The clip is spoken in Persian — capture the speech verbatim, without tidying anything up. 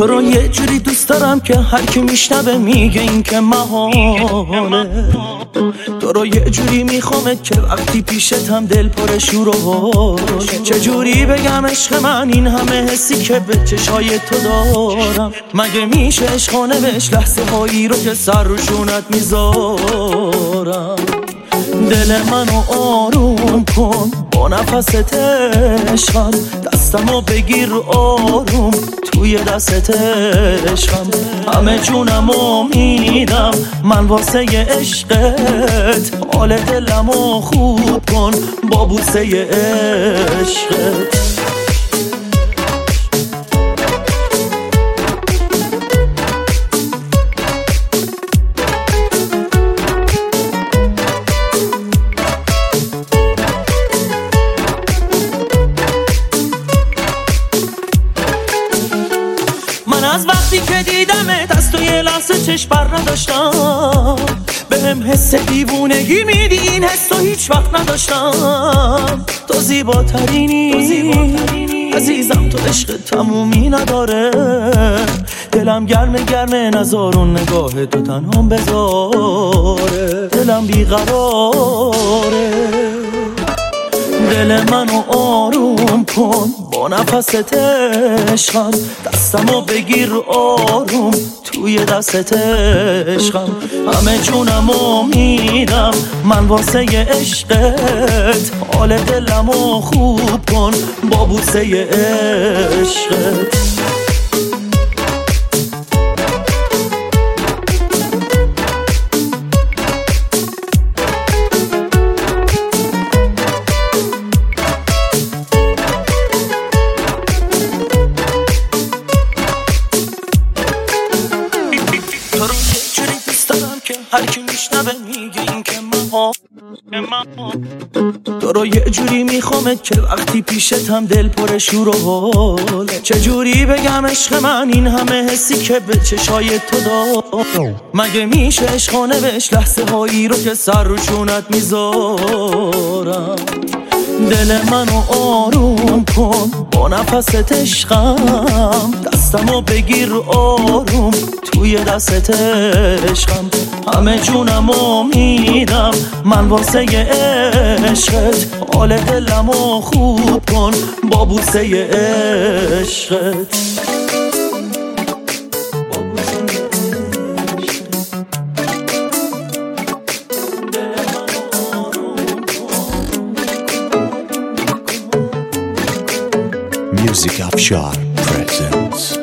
تو رو یه جوری دوست دارم که هر کی میشنوه میگه این که محاله. تو رو یه جوری میخوامت که وقتی پیشتم دل پر شور و حاله. چجوری بگم عشق من این همه حسی که به چشای تو دارم؟ مگه میشه عشقانه بهش لحظه هایی رو که سر روشونت میذارم؟ دل منو آروم کن با نفست عشقم، دستمو بگیر آروم توی دستت عشقم. همه جونمو میدم من واسه عشقت، حال دلمو خوب کن با بوسه عشقت. من از وقتی که دیدمت از تو یه لحظه چشم بر نداشتم، بهم حس دیوونگی میدی این حس رو هیچ وقت نداشتم. تو زیباترینی عزیزم، تو عشق تمومی نداره. دلم گرمه گرمه نزارون نگاه تو تنهام بذاره. دلم بیقراره، دل منو آروم کن با نفست عشقم، دستمو بگیر آروم توی دستت عشقم. همه جونمو میدم من واسه عشقت، حال دلمو خوب کن با بوسه عشقت. تو رو یه جوری دوست دارم که هر کی میشنوه میگه این که محاله. تو رو یه جوری میخوامت که وقتی پیشتم دل پر شور و حاله. چجوری بگم عشق من این همه حسی که به چشای تو دارم؟ مگه میشه عشقانه بهش لحظه هایی رو که سر روشونت میذارم؟ دل منو آروم کن با نفست عشقم، دستمو بگیر آروم توی دستت عشقم. همه جونمو میدم من واسه عشقت، حال دلمو خوب کن با بوسه عشقت. Music Afshar presents